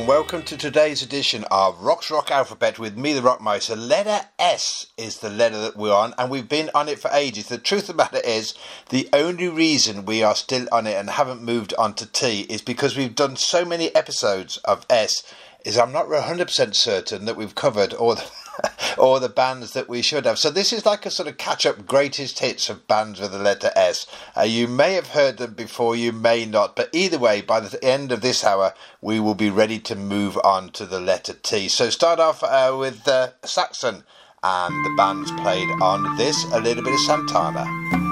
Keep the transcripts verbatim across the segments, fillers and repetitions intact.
and welcome to today's edition of Rock's Rock Alphabet with me, the Rockmeister. Letter S is the letter that we're on, and we've been on it for ages. The truth of the matter is, the only reason we are still on it and haven't moved on to T is because we've done so many episodes of S, is I'm not one hundred percent certain that we've covered all the... or the bands that we should have. So this is like a sort of catch-up greatest hits of bands with the letter S. Uh, you may have heard them before, you may not, but either way, by the end of this hour, we will be ready to move on to the letter T. So start off uh, with uh, Saxon, and the band's played on this, a little bit of Santana.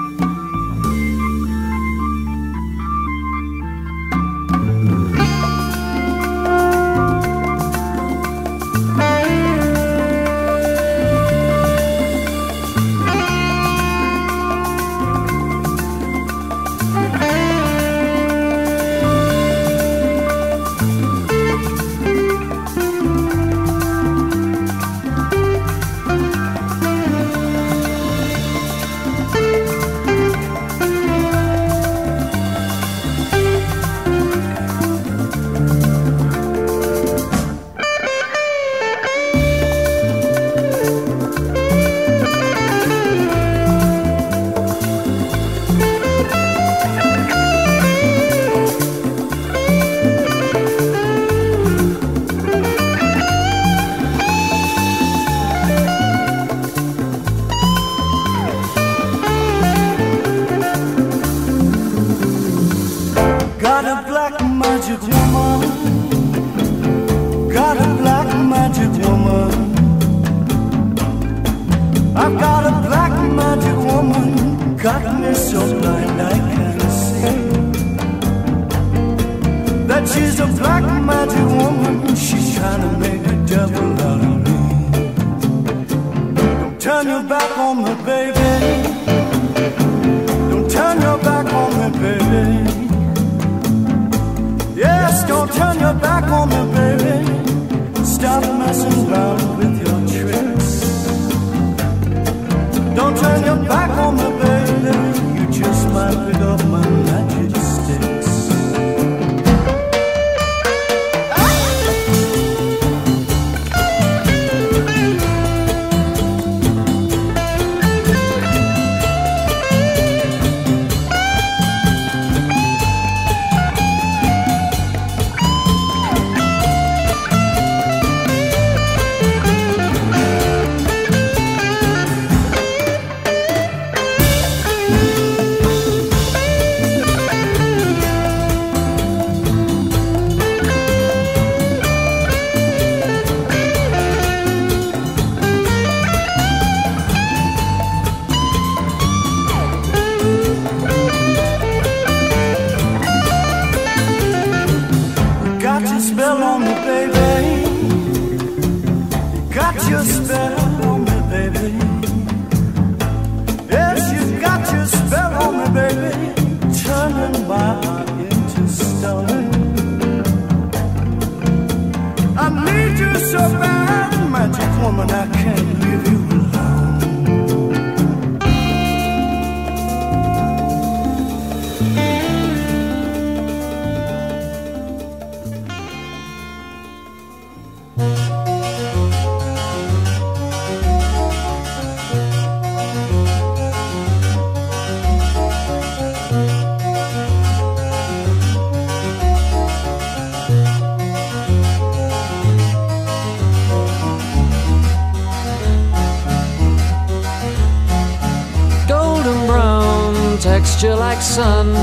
Texture like sun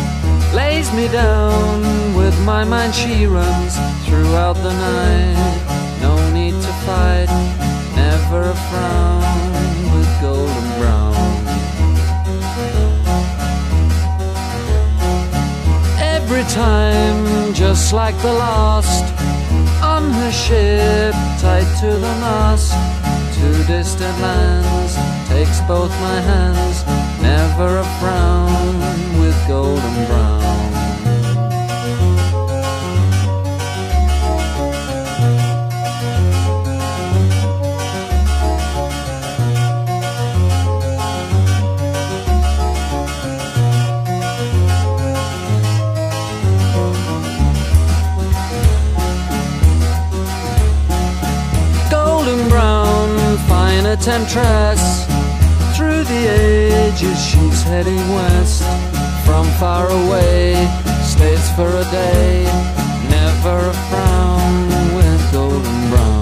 lays me down. With my mind she runs throughout the night. No need to fight, never a frown. With golden brown, every time just like the last. On her ship tied to the mast, to distant lands takes both my hands. Never a frown with golden brown. golden brown, fine a temptress. Through the ages she's heading west. From far away, stays for a day. Never a frown with golden brown.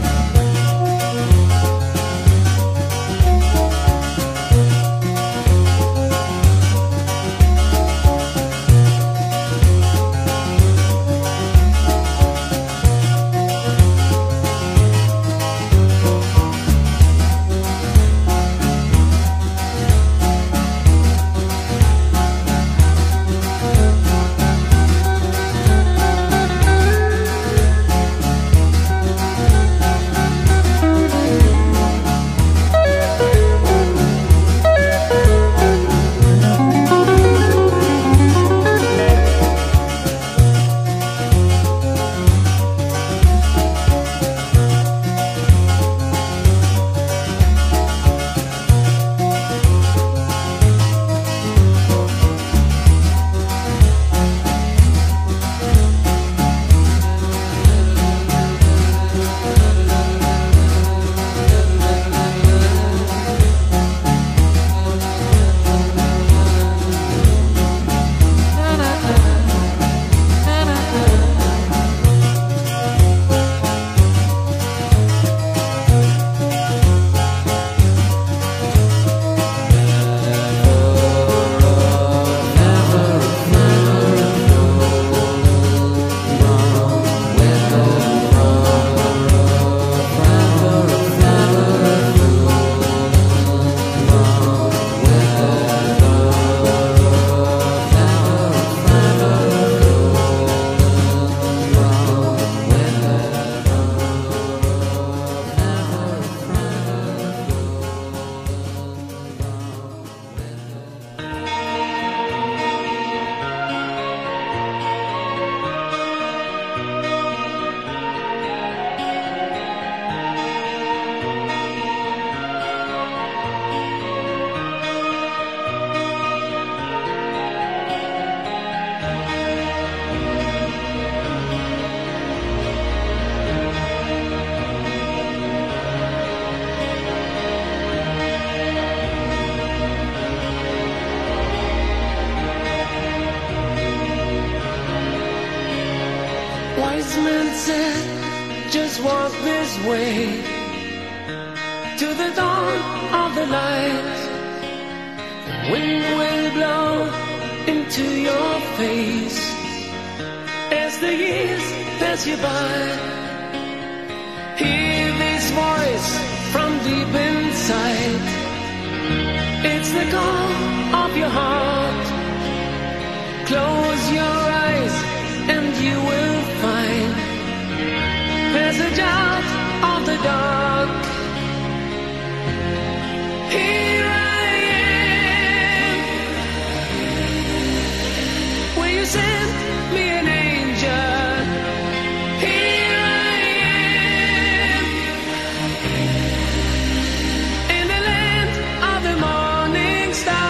Wise men said, just walk this way to the dawn of the light. The wind will blow into your face as the years pass you by. Hear this voice from deep inside. It's the call of your heart. Close your eyes and you will find passage out of the dark. Here I am. Will you send me an angel? Here I am. In the land of the morning star.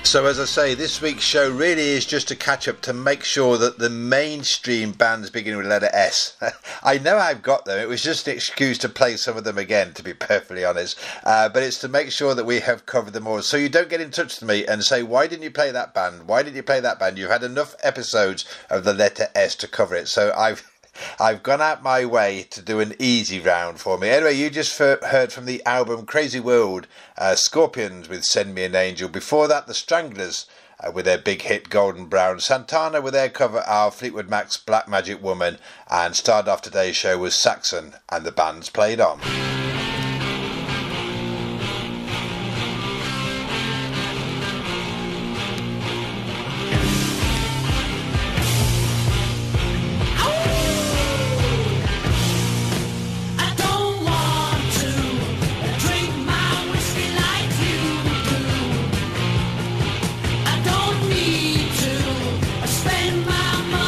So as I say, this week's show really is just a catch up to make sure that the mainstream bands beginning with the letter S, I know I've got them, it was just an excuse to play some of them again, to be perfectly honest, uh, but it's to make sure that we have covered them all. So you don't get in touch with me and say, why didn't you play that band? Why didn't you play that band? You've had enough episodes of the letter S to cover it. So I've I've gone out my way to do an easy round for me. Anyway, you just heard from the album Crazy World, uh, Scorpions with Send Me an Angel. Before that, the Stranglers uh, with their big hit Golden Brown. Santana with their cover of Fleetwood Mac's Black Magic Woman. And started off today's show was Saxon and the Bands Played On.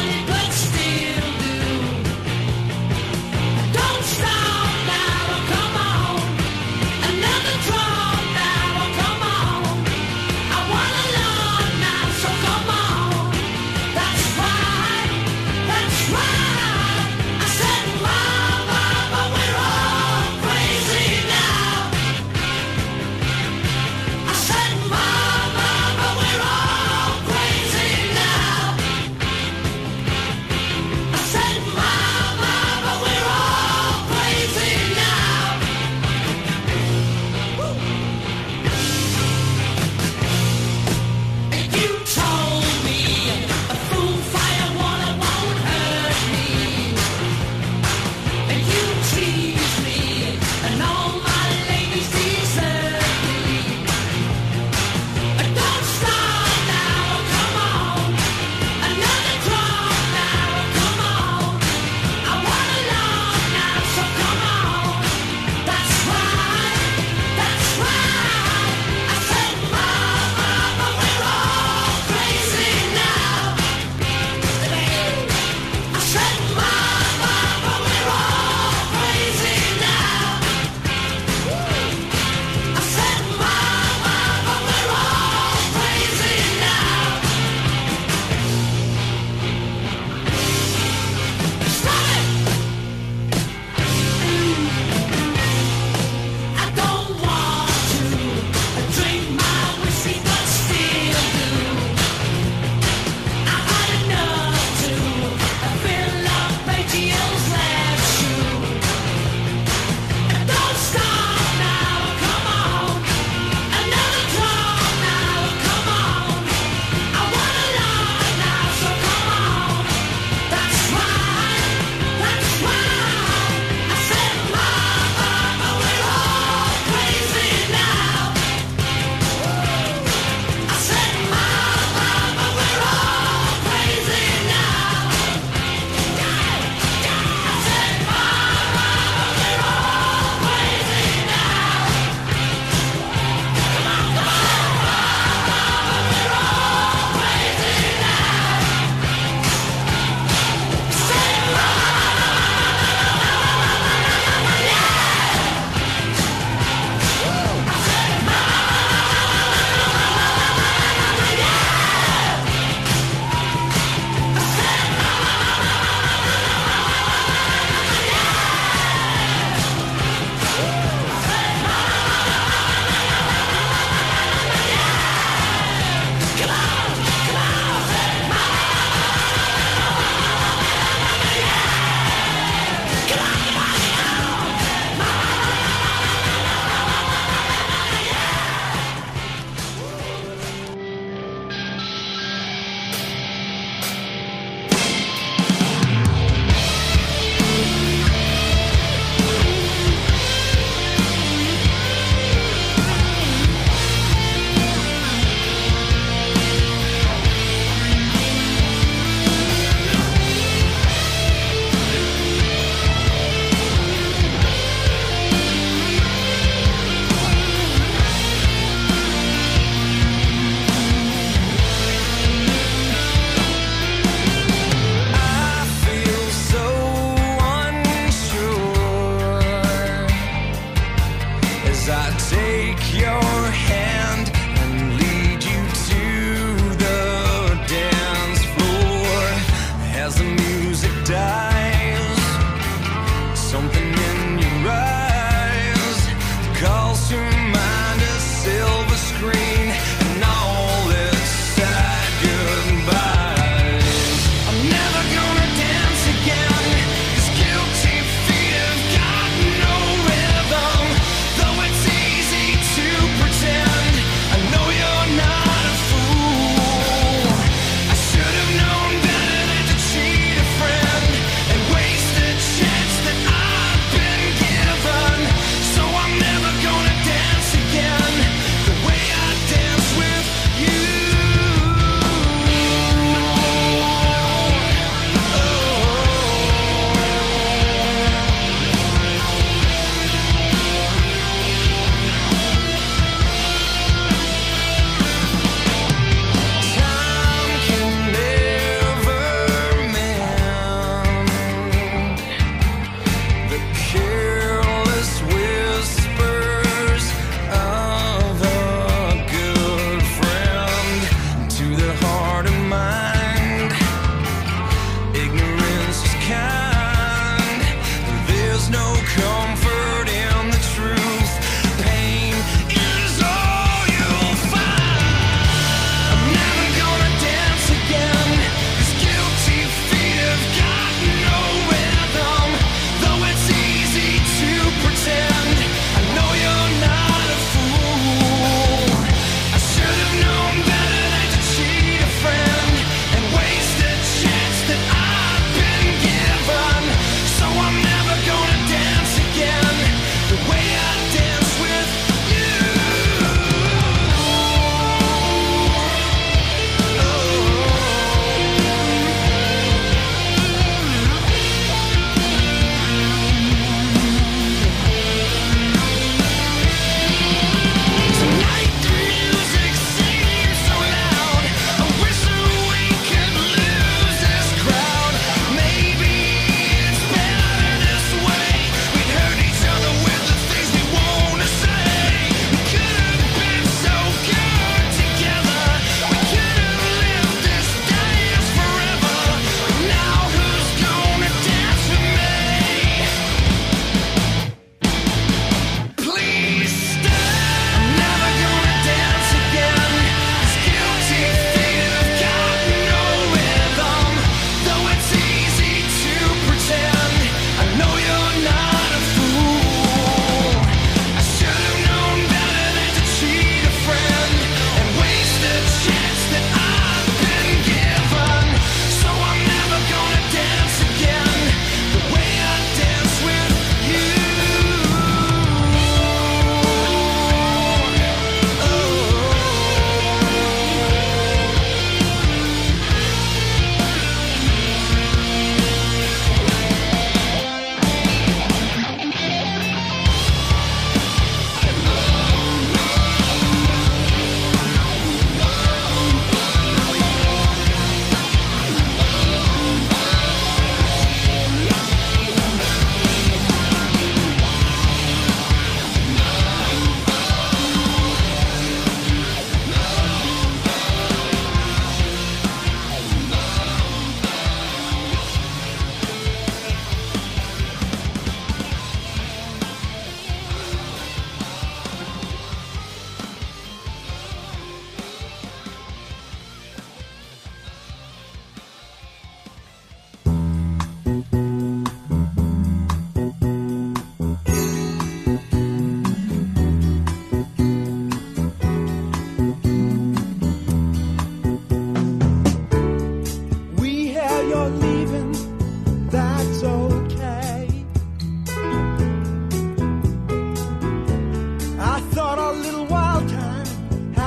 Don't stop now, come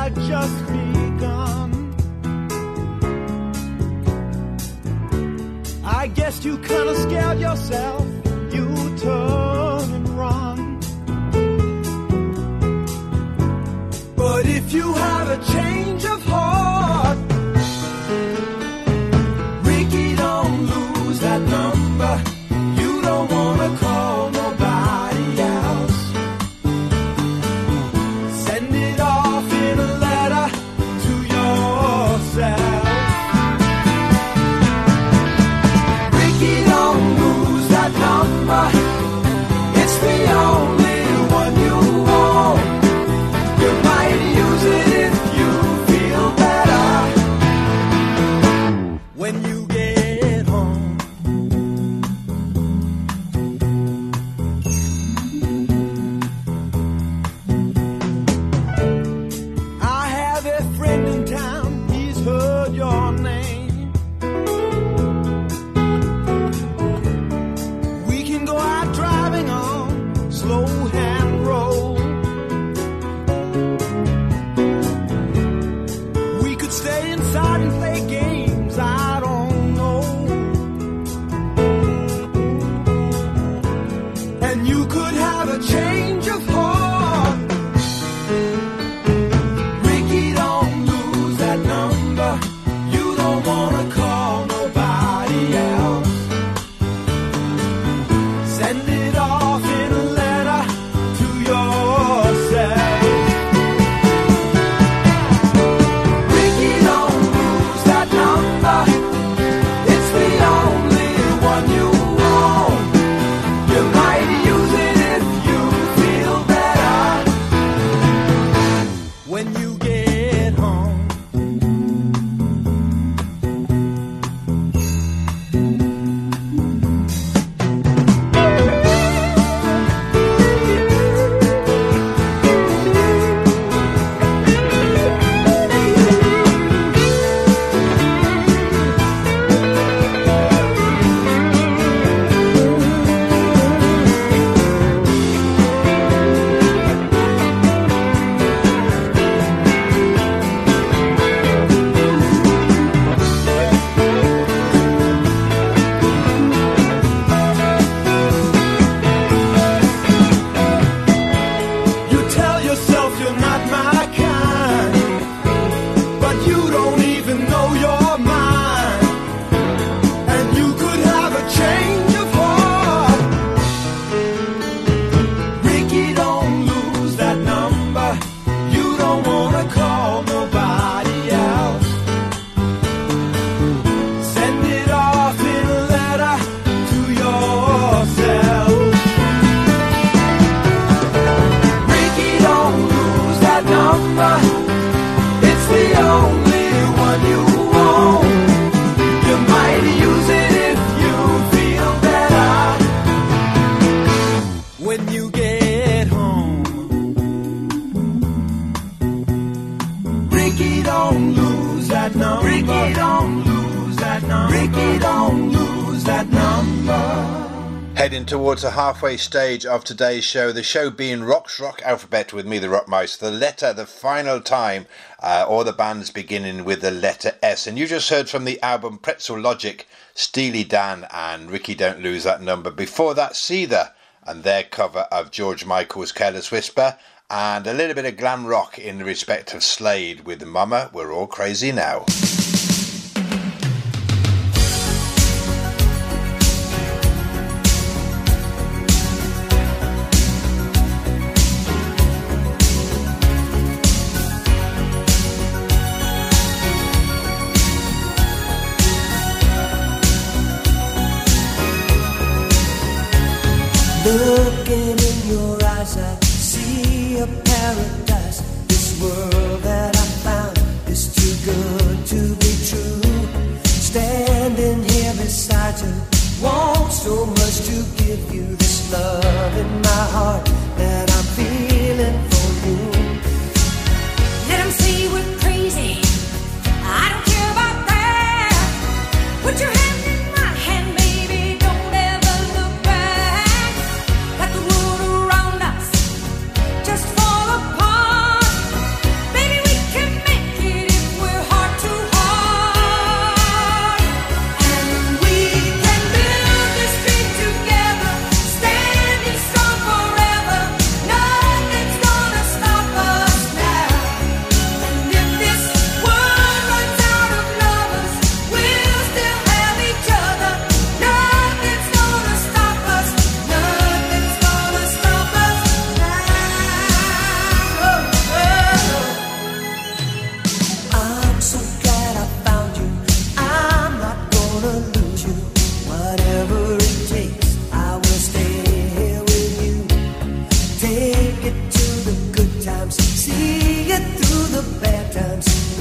had just begun. I guess you kinda scared yourself, you turn and run. But if you have a change of heart, Ricky, don't lose that number. You don't wanna call nobody else. Send it off in a letter to yourself. Ricky, don't lose that number. It's the only one you want. You might use it if you feel better when you get home. I have a friend in town, he's heard your name. We can go out driving on slow hand road. We could stay inside and play games, I don't know. And you could have a change of heart. Ricky, don't lose that number. You don't wanna call nobody else. Send it off in a letter to yourself. Ricky, don't lose that number. It's the only one you want. You might use it if you feel better when you get home. You tell yourself you're not my kind, but you don't even know your mind. And you could have a change of heart. Ricky, don't lose that number. You don't wanna call nobody else. Send it off in a letter to yourself. Ricky, don't lose that number. It's the only one you want. You might use it if you feel better when you get home. Ricky, don't lose that number. Ricky, don't lose that number. Ricky, don't lose that number. Heading towards the halfway stage of today's show, the show being Rock's Rock Alphabet with me, the Rock Mouse. The letter, the final time, uh, all the bands beginning with the letter S. And you just heard from the album Pretzel Logic, Steely Dan and Ricky, Don't Lose That Number. Before that, Seether and their cover of George Michael's Careless Whisper, and a little bit of glam rock in the respect of Slade with Mama, We're All Crazy Now. Looking in your eyes, I see a paradise. This world that I found is too good to be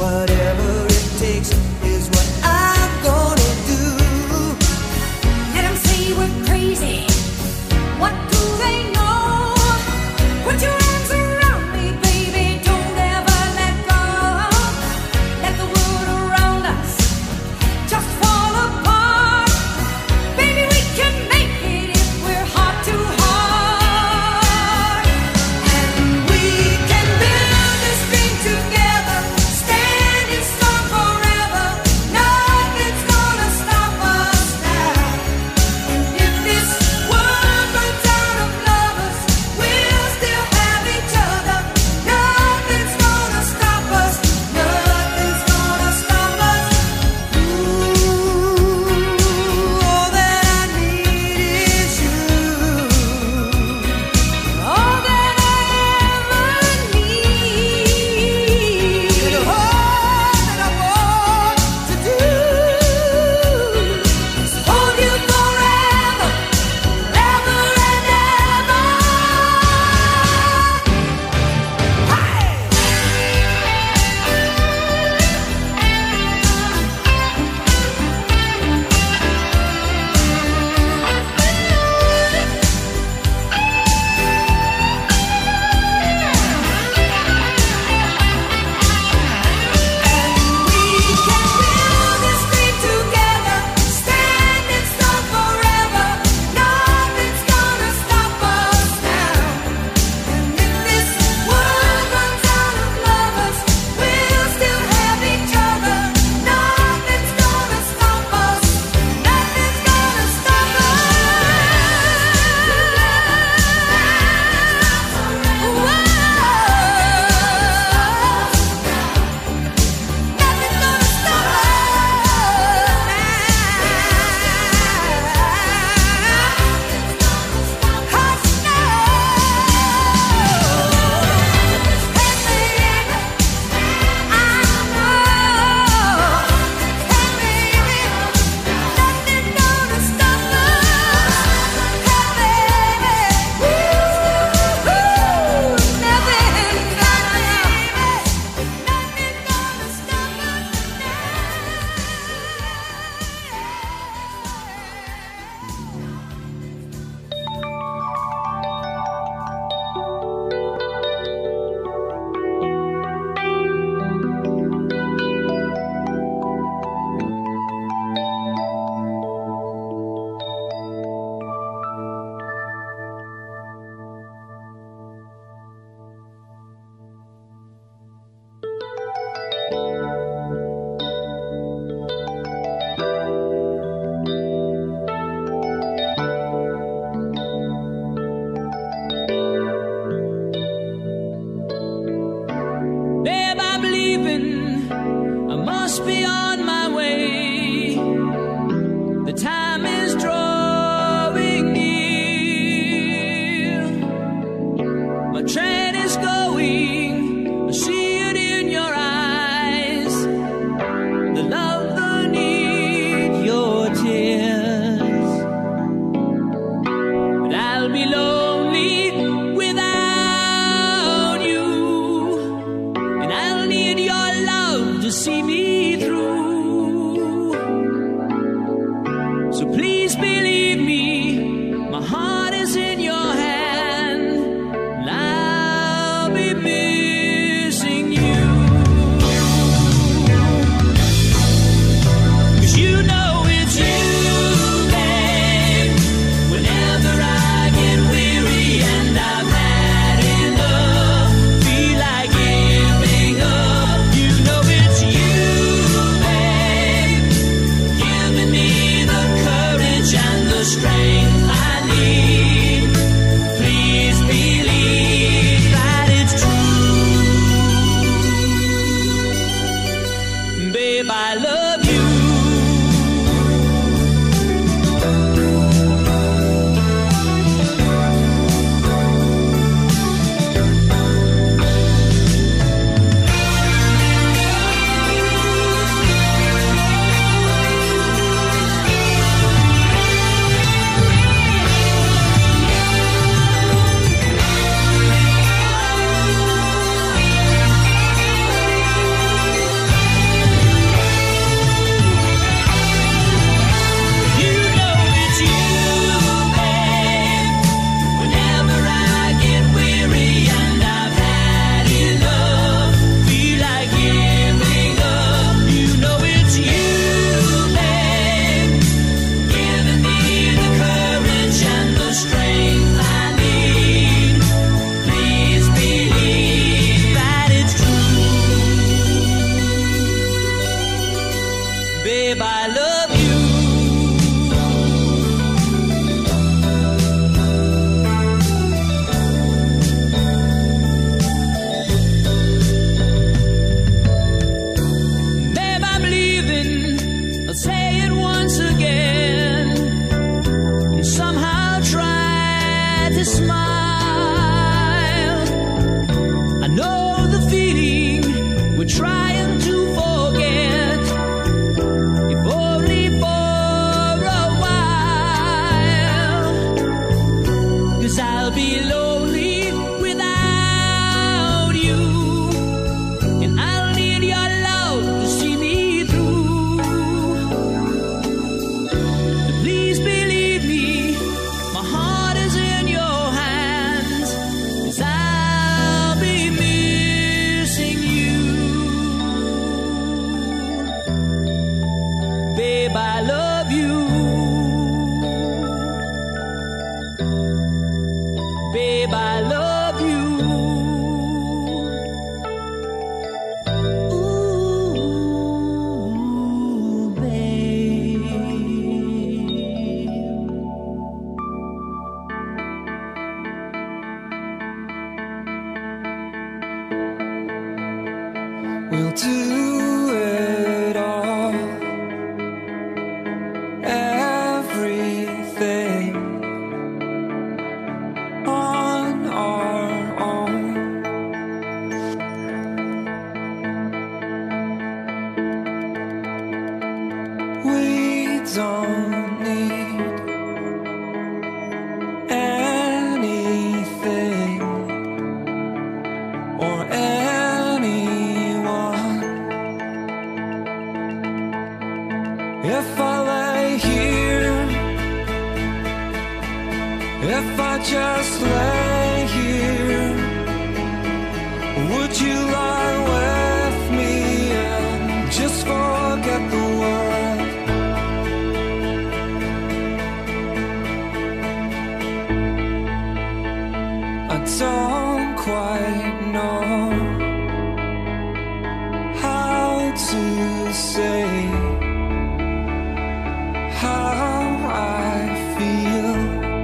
whatever it takes is what I'm gonna do. Let them say we're crazy. What do they know? Put your arms around me, baby. Don't ever let go. Let the world around us just fall apart. Baby, we can make it if we're heart to heart. And we can build this dream together, standing strong forever. Nothing's gonna stop us now. And if this world runs out of lovers, we'll still have each other. Nothing's gonna stop us. Nothing's gonna stop us. Ooh, all that I need is you. All that I ever need. And all that I want to do is hold you forever, forever and ever. Hey! We can build this dream together, standing strong forever. Nothing's gonna stop us now. And if this world runs out of lovers, we'll still have each other. Nothing's gonna stop us. Nothing's gonna stop us. Nothing's gonna stop Babe, I'm leaving. I must be on my way. The time is drawing near. My train is going. I see it in your eyes. The love, the need, your tears. But I'll be lonely without you. And I'll need your love to see me through. So please believe me, my heart is in your hand, and I'll be missing you. 'Cause you know it's you, babe. Whenever I get weary and I've had enough, feel like giving up. You know it's you, we'll do it all. Everything on our own. We don't need anything or anyone. If I lay here, if I just lay here, would you lie with me and just forget the world? I don't quite know how to say how I feel.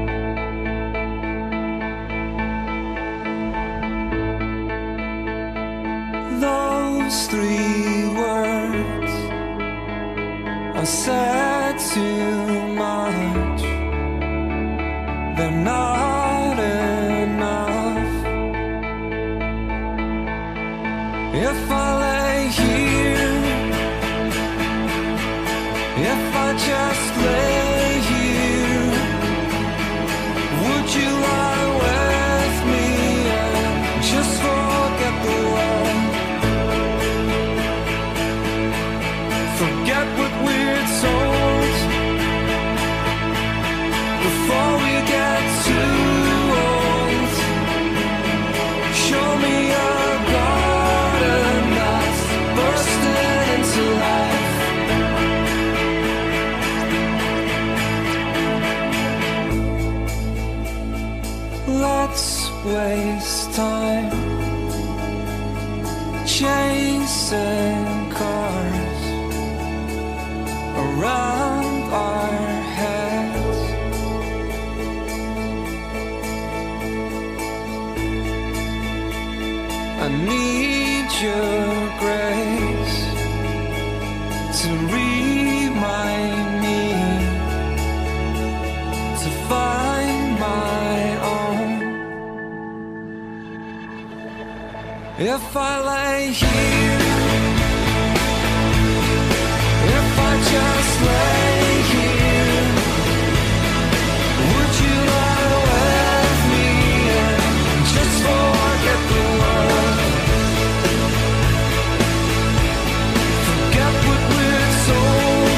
Those three words are said too much. They're not enough. If I lay here, if I just lay here, would you lie with me and just forget the world? Forget what we're told before we get too old. Show me a garden that's bursting into life. Let's waste time chasing cars around our heads. I need your grace to remind me to find my own. If I lay here, if I just lay here, would you lie with me and just forget the world? Forget what we're told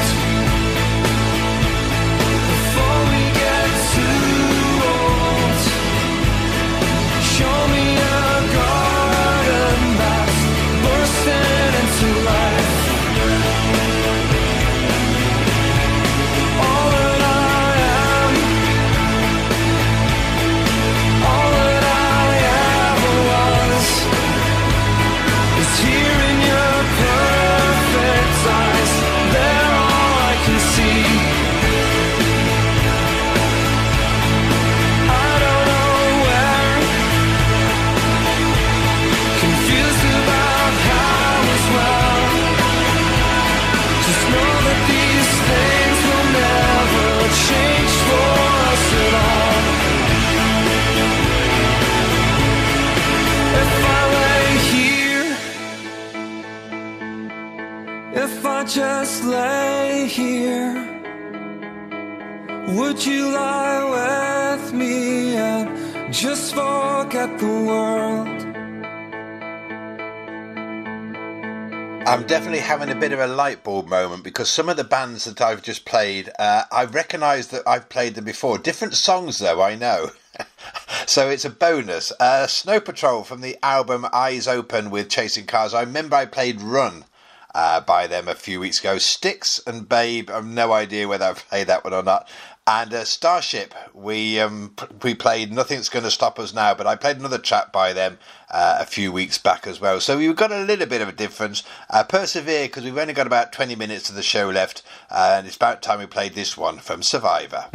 before we get too old. Show me a garden that's bursting into life. All that I am, all that I ever was, is here in your perfect eyes. They're all I can see. I don't know where, confused about how as well. Just know that these things will never change for us at all. If I lay here, if I just lay here, would you lie with me and just forget the world? I'm definitely having a bit of a light bulb moment because some of the bands that I've just played, uh, I recognise that I've played them before. Different songs though, I know. So it's a bonus. Uh, Snow Patrol from the album Eyes Open with Chasing Cars. I remember I played Run uh, by them a few weeks ago. Styx and Babe, I've no idea whether I've played that one or not. And uh, Starship, we um, we played Nothing's Gonna Stop Us Now, but I played another track by them uh, a few weeks back as well. So we've got a little bit of a difference. Uh, persevere, because we've only got about twenty minutes of the show left, uh, and it's about time we played this one from Survivor.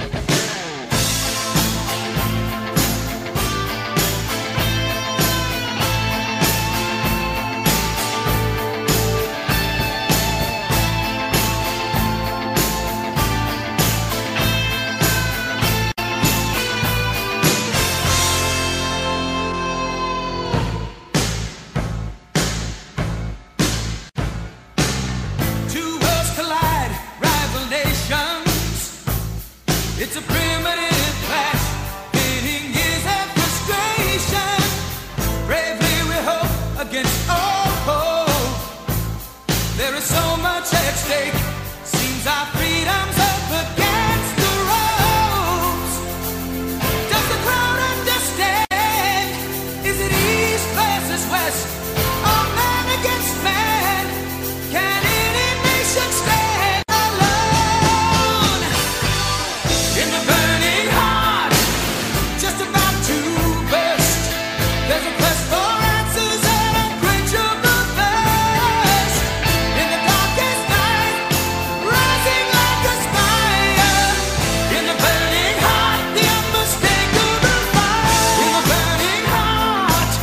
there's so much at stake. Seems our freedom's up against the ropes. Does the crowd understand? Is it east versus west? Or man against man? Can any nation stand alone? In the burning heart, just about to burst, there's a quest for answers and unquenchable thirst. In the darkest night, rising like a spire. In the burning heart, the unmistakable fire. In the burning heart.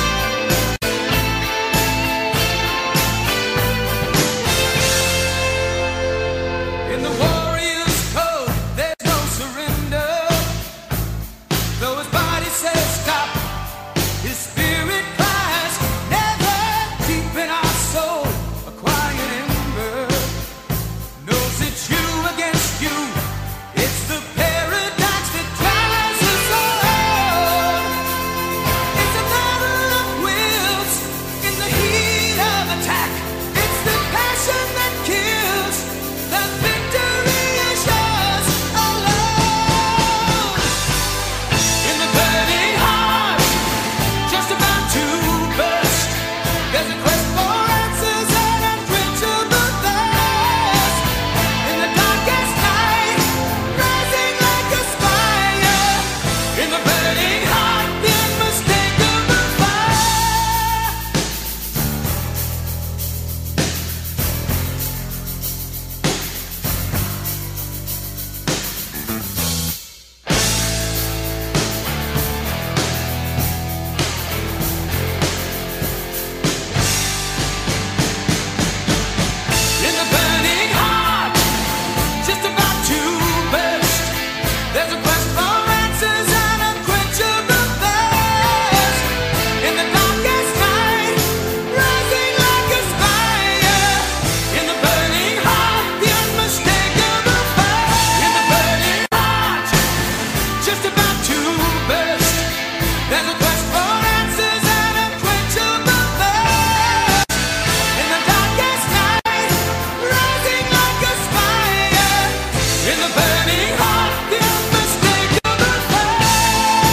In the warrior's code, there's no surrender. Though his body says stop, his spirit cries never. Deep in our soul, a quiet ember knows it's you against you. It's the paradox that drives us all. It's a battle of wills in the heat of attack. It's the passion that kills. The victory is yours alone. In the burning heart, just about to burst, there's a quest for answers and unquenchable thirst. In the darkest night, rising like a spire. In the burning heart, the unmistakable fire. In the burning heart, just about to burst, there's a quest for answers and unquenchable thirst. In the darkest night, rising like a spire. In the burning heart, the unmistakable fire. In the burning heart, just about to burst, there's a quest for answers and unquenchable thirst. In the darkest night, rising like a spire. In the burning heart, the unmistakable fire.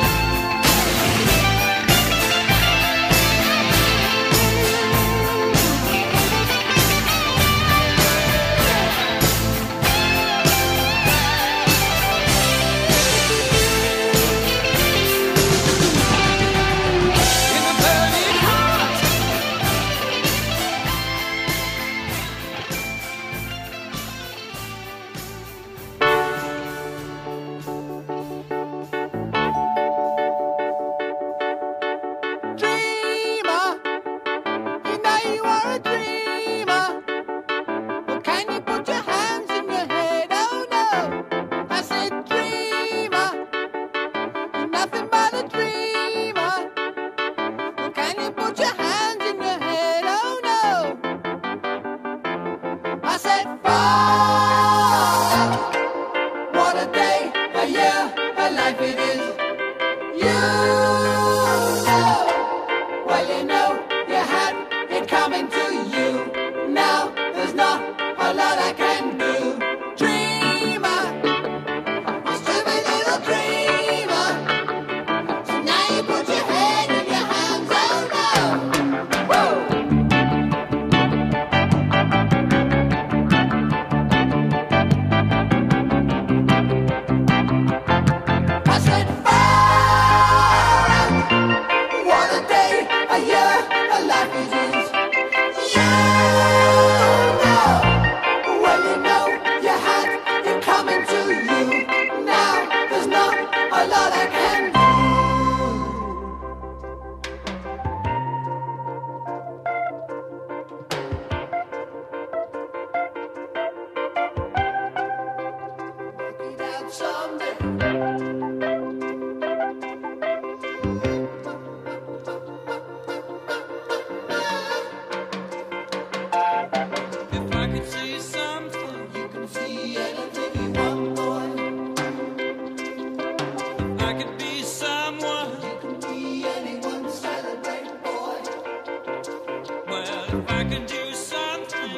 In the burning heart. Dreamer, you know you are a dreamer. Well, can you put your hands in your head? Oh no, I said dreamer, you're nothing but a dreamer. Well, can you put your hands in your head? Oh no, I said fuck. What a day, a year, a life it is. You know, well you know you had it coming to you. Now there's not a lot I can do. Dreamer, you stupid little dreamer. So now you put your head in your hands. Oh no, whoa. I said fuck. What a day, a year, a life it is. You know, well you know you had it coming to you. Now there's not a lot I can do. Work it out someday. If I could see something, You can see anything you want, boy. if I could be someone, You can be anyone, celebrate, boy. well, if I could do something,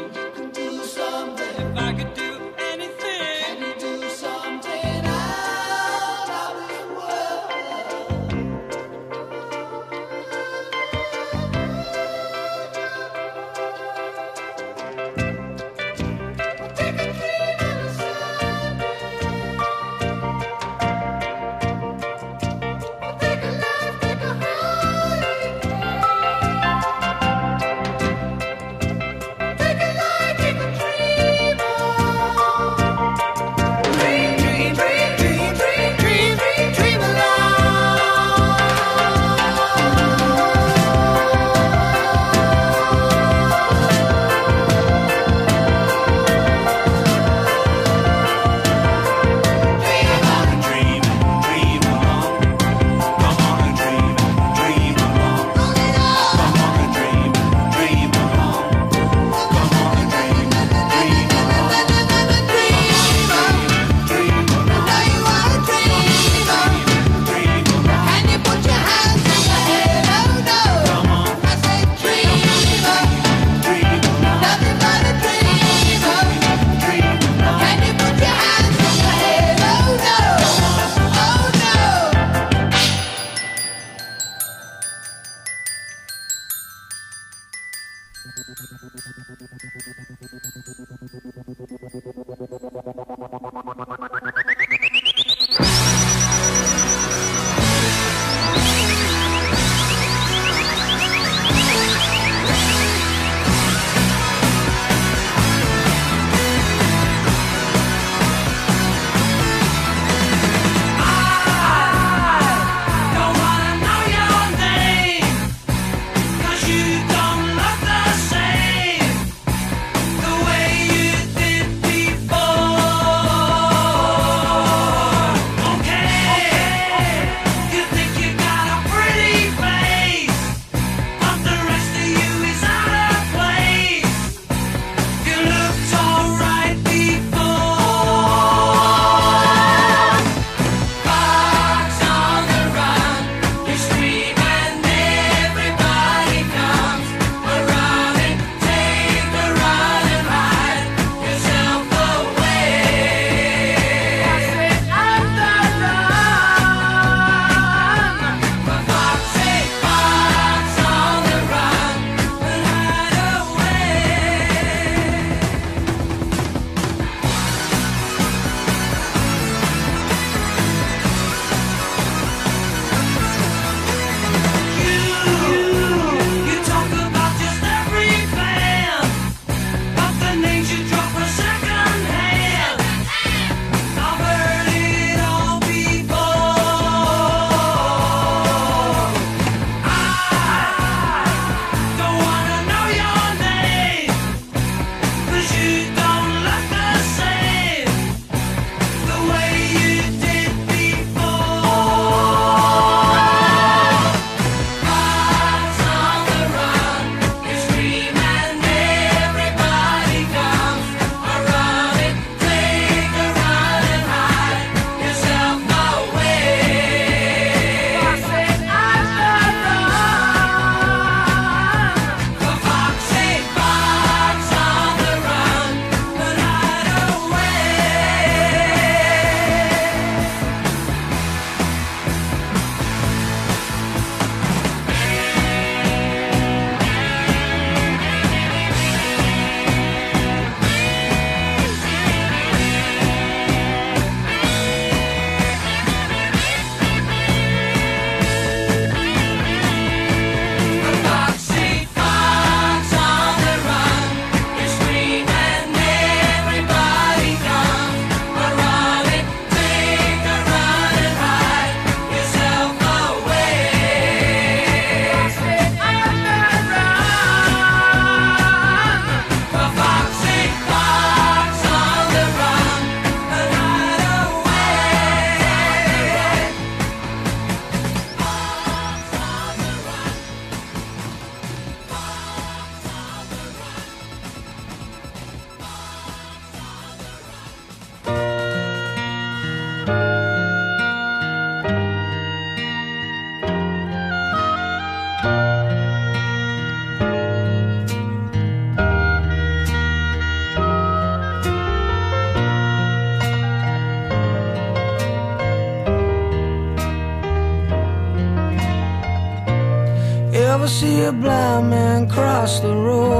Ever see a blind man cross the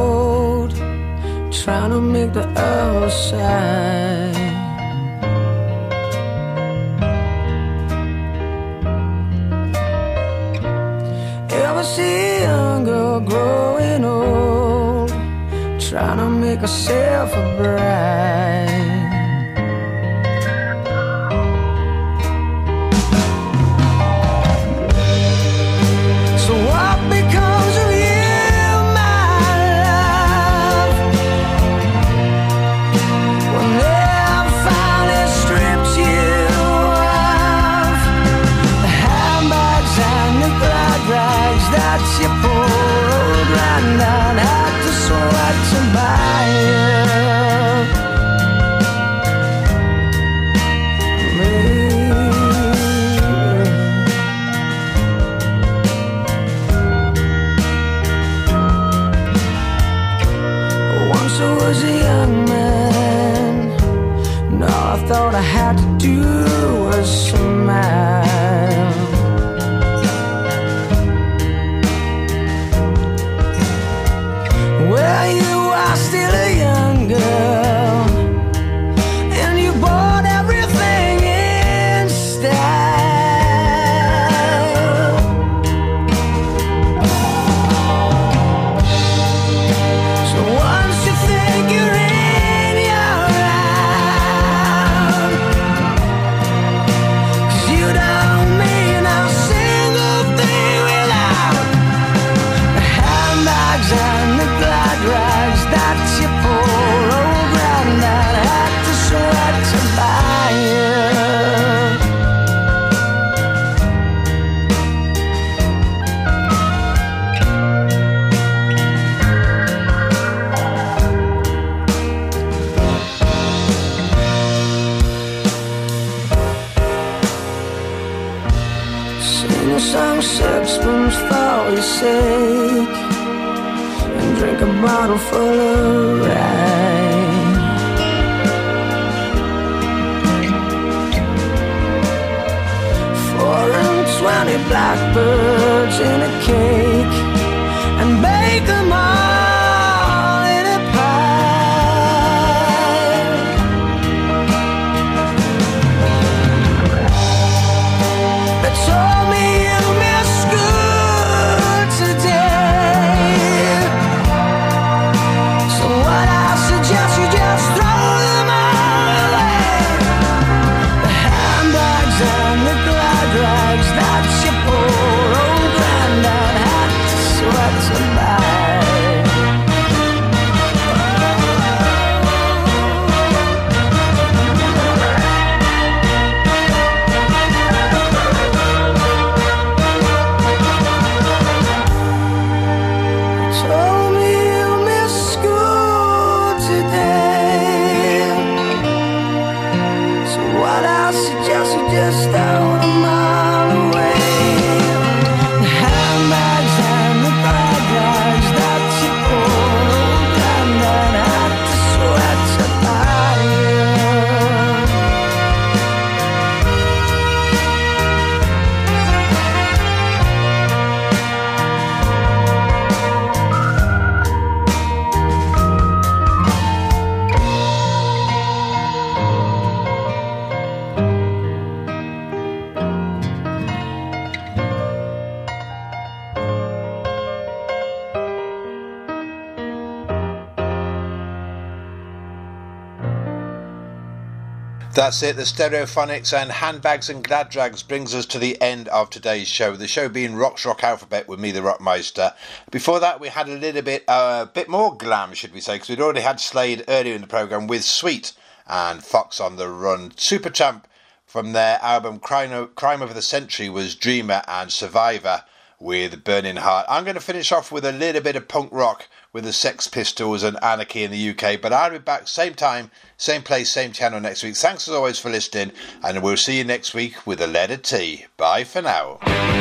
road, trying to make the other side? Ever see a young girl growing old, trying to make herself a bride? So what becomes of you, my love, when they have finally stripped you of the handbags and the glad rags that you pulled round and had to sweat to buy you? I was a young man, and all I thought I had to do was smile. Well, your sake and drink a bottle full of rain. Four and twenty blackbirds in a cake and bake them all in a pie. They told me you missed school today, so what I suggest you just throw them all away. The handbags and the glad rags that your poor old granddad had to sweat to buy. Told me you missed school today, so what I suggest you just throw them all away. The handbags and the bag bags that your poor old granddad had to sweat to buy. That's it, the Stereophonics and Handbags and Glad Drags brings us to the end of today's show. The show being Rock's Rock Alphabet with me, the Rockmeister. Before that, we had a little bit, a uh, bit more glam, should we say, because we'd already had Slade earlier in the programme with Sweet and Fox on the Run. Supertramp from their album Crime, Crime of the Century was Dreamer, and Survivor with Burning Heart. I'm going to finish off with a little bit of punk rock with the Sex Pistols and Anarchy in the U K, but I'll be back same time, same place, same channel next week. Thanks as always for listening, and we'll see you next week with a letter T. Bye for now.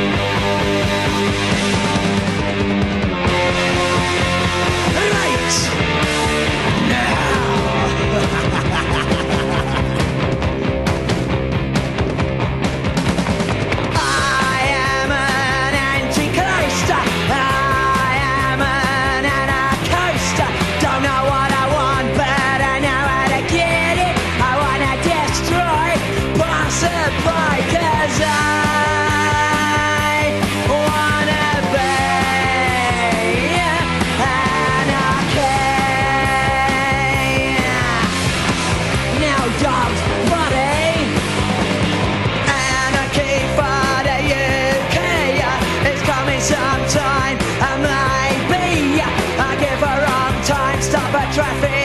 Cause I wanna be anarchy. Now dogs, buddy, anarchy for the U K is coming sometime, and maybe I give a wrong time, stop a traffic